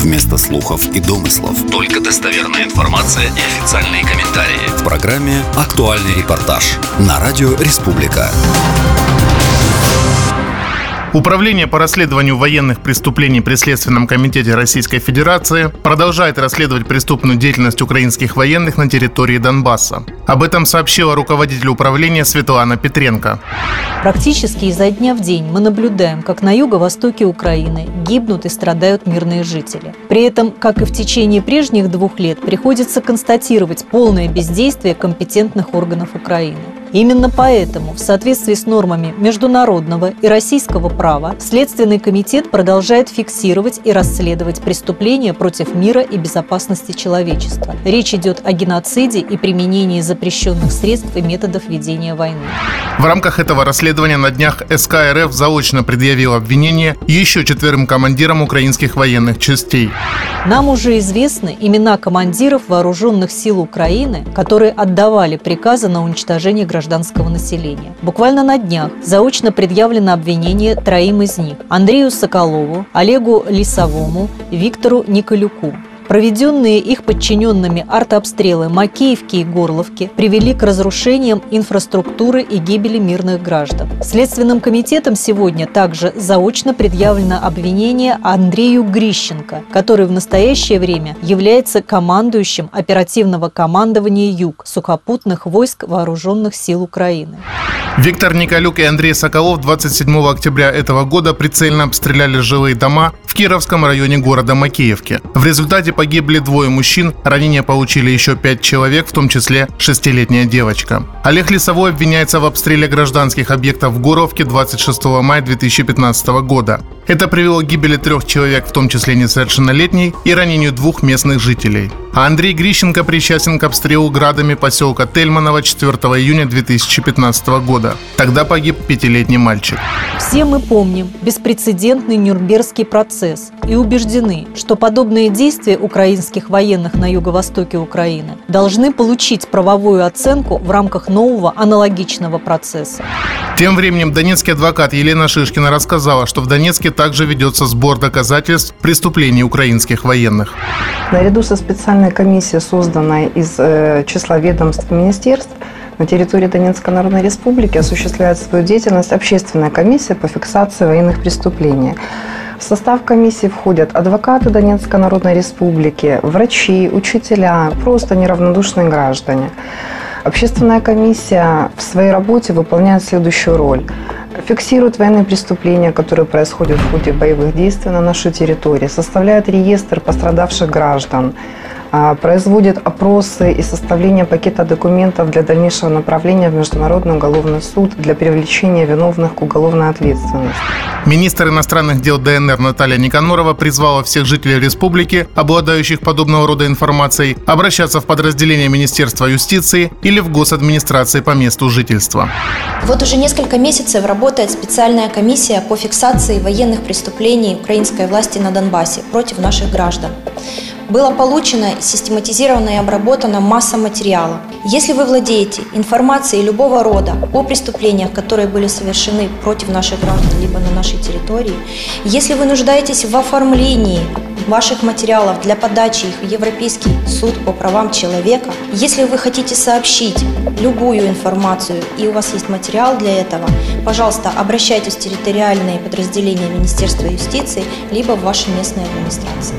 Вместо слухов и домыслов. Только достоверная информация и официальные комментарии. В программе «Актуальный репортаж» на Радио Республика. Управление по расследованию военных преступлений при Следственном комитете Российской Федерации продолжает расследовать преступную деятельность украинских военных на территории Донбасса. Об этом сообщила руководитель управления Светлана Петренко. Практически изо дня в день мы наблюдаем, как на юго-востоке Украины гибнут и страдают мирные жители. При этом, как и в течение прежних 2 лет, приходится констатировать полное бездействие компетентных органов Украины. Именно поэтому, в соответствии с нормами международного и российского права, Следственный комитет продолжает фиксировать и расследовать преступления против мира и безопасности человечества. Речь идет о геноциде и применении запрещенных средств и методов ведения войны. В рамках этого расследования на днях СК РФ заочно предъявил обвинение еще 4 командирам украинских военных частей. Нам уже известны имена командиров вооруженных сил Украины, которые отдавали приказы на уничтожение гражданского населения. Буквально на днях заочно предъявлено обвинение 3 из них: Андрею Соколову, Олегу Лисовому, Виктору Николюку. Проведенные их подчиненными артобстрелы Макеевки и Горловки привели к разрушениям инфраструктуры и гибели мирных граждан. Следственным комитетом сегодня также заочно предъявлено обвинение Андрею Грищенко, который в настоящее время является командующим оперативного командования «Юг» сухопутных войск Вооруженных сил Украины. Виктор Николюк и Андрей Соколов 27 октября этого года прицельно обстреляли жилые дома в Кировском районе города Макеевки. В результате погибли 2 мужчин, ранения получили еще 5 человек, в том числе 6-летняя девочка. Олег Лисовой обвиняется в обстреле гражданских объектов в Горловке 26 мая 2015 года. Это привело к гибели 3 человек, в том числе несовершеннолетней, и ранению 2 местных жителей. А Андрей Грищенко причастен к обстрелу градами поселка Тельманово 4 июня 2015 года. Тогда погиб 5-летний мальчик. Все мы помним беспрецедентный Нюрнбергский процесс и убеждены, что подобные действия украинских военных на юго-востоке Украины должны получить правовую оценку в рамках нового аналогичного процесса. Тем временем донецкий адвокат Елена Шишкина рассказала, что в Донецке также ведется сбор доказательств преступлений украинских военных. Наряду со специальной комиссией, созданной из числа ведомств и министерств, на территории Донецкой Народной Республики осуществляет свою деятельность общественная комиссия по фиксации военных преступлений. В состав комиссии входят адвокаты Донецкой Народной Республики, врачи, учителя, просто неравнодушные граждане. Общественная комиссия в своей работе выполняет следующую роль. Фиксирует военные преступления, которые происходят в ходе боевых действий на нашей территории, составляет реестр пострадавших граждан, производит опросы и составление пакета документов для дальнейшего направления в Международный уголовный суд для привлечения виновных к уголовной ответственности. Министр иностранных дел ДНР Наталья Никанорова призвала всех жителей республики, обладающих подобного рода информацией, обращаться в подразделения Министерства юстиции или в госадминистрации по месту жительства. Вот уже несколько месяцев работает специальная комиссия по фиксации военных преступлений украинской власти на Донбассе против наших граждан. Было получено, систематизировано и обработана масса материала. Если вы владеете информацией любого рода о преступлениях, которые были совершены против наших граждан либо на нашей территории, если вы нуждаетесь в оформлении ваших материалов для подачи их в Европейский суд по правам человека, если вы хотите сообщить любую информацию и у вас есть материал для этого, пожалуйста, обращайтесь в территориальные подразделения Министерства юстиции либо в ваши местные администрации.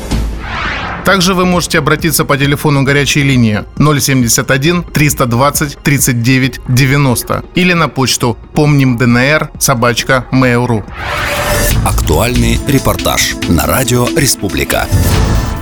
Также вы можете обратиться по телефону горячей линии 071 320 39 90 или на почту pomnimdnr@mail.ru. Актуальный репортаж на Радио Республика.